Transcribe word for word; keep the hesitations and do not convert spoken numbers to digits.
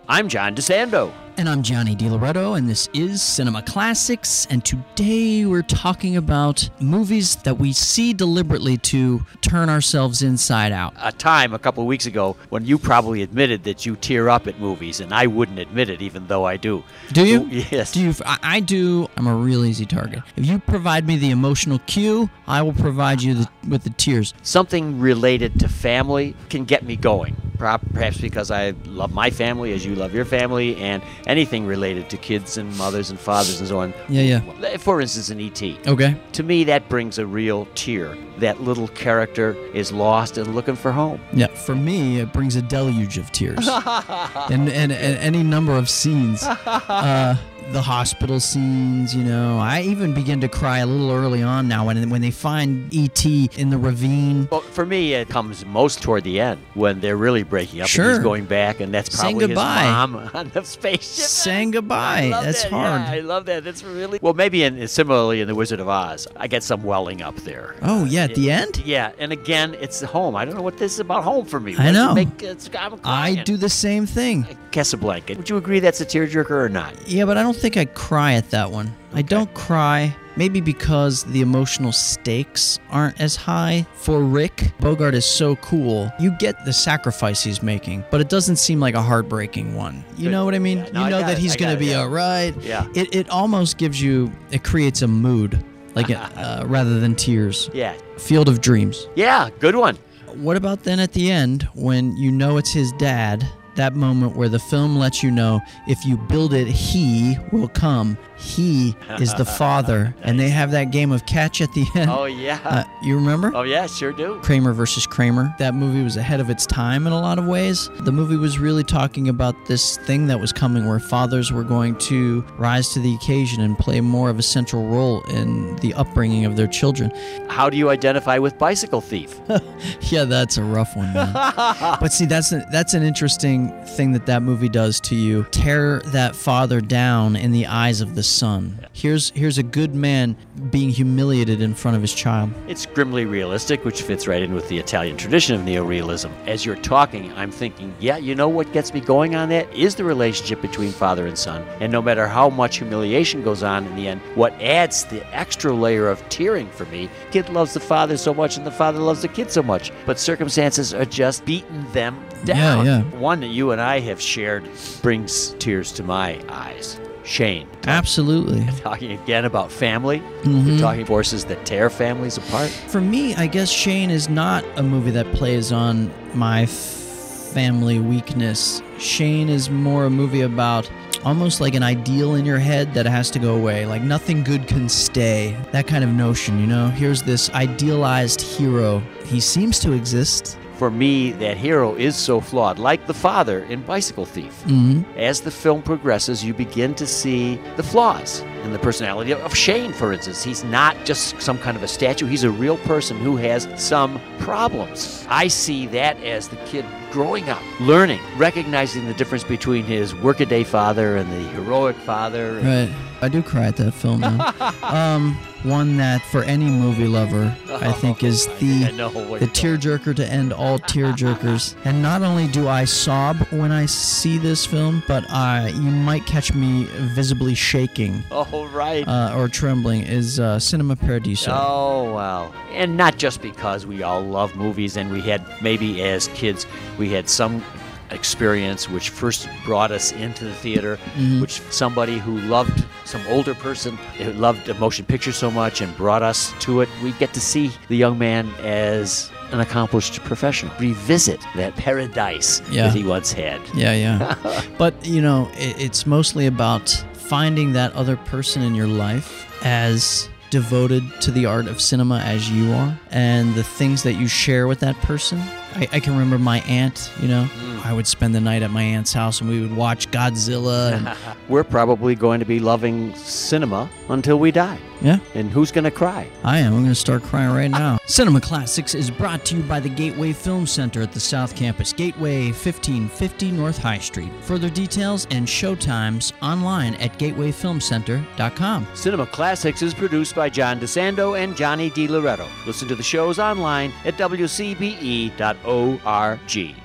I'm John DeSando. And I'm Johnny DiLoretto, and this is Cinema Classics, and today we're talking about movies that we see deliberately to turn ourselves inside out. A time a couple of weeks ago when you probably admitted that you tear up at movies, and I wouldn't admit it even though I do. Do you? So, yes. Do you? I, I do. I'm a real easy target. If you provide me the emotional cue, I will provide you the, with the tears. Something related to family can get me going. Perhaps because I love my family as you love your family, and anything related to kids and mothers and fathers and so on. Yeah, yeah. For instance, in E T Okay. To me, that brings a real tear. That little character is lost and looking for home. Yeah, for me, it brings a deluge of tears. and, and, and any number of scenes. Uh, the hospital scenes, you know. I even begin to cry a little early on now when when they find E T in the ravine. Well, for me, it comes most toward the end when they're really breaking up Sure. and he's going back, and that's Saying probably his goodbye. mom on the spaceship. Saying goodbye. I love That's that. hard. Yeah, I love that. That's really well. Maybe in similarly in The Wizard of Oz, I get some welling up there. Oh, yeah, at the end? Yeah, and again, it's the home. I don't know what this is about home for me. I What does it know. Make, it's, I'm I crying. do the same thing. Casablanca. Would you agree that's a tearjerker or not? Yeah, but I don't think I cry at that one. I don't cry, maybe because the emotional stakes aren't as high. For Rick, Bogart is so cool. You get the sacrifice he's making, but it doesn't seem like a heartbreaking one. You Good. know what I mean? Yeah, no, you I know got that it. he's I going got to it, be yeah. all right. Yeah. It, it almost gives you, it creates a mood, like it, uh, rather than tears. Yeah. Field of Dreams. Yeah, good one. What about then at the end when you know it's his dad? That moment where the film lets you know if you build it, he will come. He is the father. And they have that game of catch at the end. Oh, yeah. Uh, you remember? oh, yeah, sure do. Kramer versus Kramer. That movie was ahead of its time in a lot of ways. The movie was really talking about this thing that was coming where fathers were going to rise to the occasion and play more of a central role in the upbringing of their children. How do you identify with Bicycle Thief? Yeah, that's a rough one, man. But see, that's a, that's an interesting thing that that movie does to you. Tear that father down in the eyes of the son. Here's here's a good man being humiliated in front of his child. It's grimly realistic, which fits right in with the Italian tradition of neorealism. As you're talking, I'm thinking, yeah, you know what gets me going on that is the relationship between father and son. And no matter how much humiliation goes on in the end, what adds the extra layer of tearing for me, kid loves the father so much and the father loves the kid so much, but circumstances are just beating them down. Yeah, yeah. One that you and I have shared brings tears to my eyes. Shane. Absolutely. Talking again about family. Mhm. We're talking forces that tear families apart. For me, I guess Shane is not a movie that plays on my f- family weakness. Shane is more a movie about almost like an ideal in your head that has to go away. Like nothing good can stay. That kind of notion, you know? Here's this idealized hero. He seems to exist. For me, that hero is so flawed, like the father in Bicycle Thief. Mm-hmm. As the film progresses, you begin to see the flaws in the personality of Shane, for instance. He's not just some kind of a statue. He's a real person who has some problems. I see that as the kid growing up, learning, recognizing the difference between his workaday father and the heroic father. Right. I do cry at that film, man. um, one that for any movie lover, I think is the I know what the you're going. tearjerker to end all tearjerkers. And not only do I sob when I see this film, but I you might catch me visibly shaking Oh, right. uh, or trembling. Is uh, Cinema Paradiso. Oh, wow. And not just because we all love movies and we had, maybe as kids, we had some experience which first brought us into the theater, Mhm. which somebody who loved, some older person who loved a motion picture so much and brought us to it. We get to see the young man as an accomplished professional revisit that paradise Yeah. that he once had. Yeah, yeah. But, you know, it, it's mostly about finding that other person in your life as devoted to the art of cinema as you are, and the things that you share with that person. I, I can remember my aunt, you know, I would spend the night at my aunt's house and we would watch Godzilla. And, We're probably going to be loving cinema until we die. yeah, And who's going to cry? I am. I'm going to start crying right now. Cinema Classics is brought to you by the Gateway Film Center at the South Campus, Gateway fifteen fifty North High Street. Further details and showtimes online at gateway film center dot com. Cinema Classics is produced by John DeSando and Johnny DiLoretto. Listen to the shows online at w c b e dot org.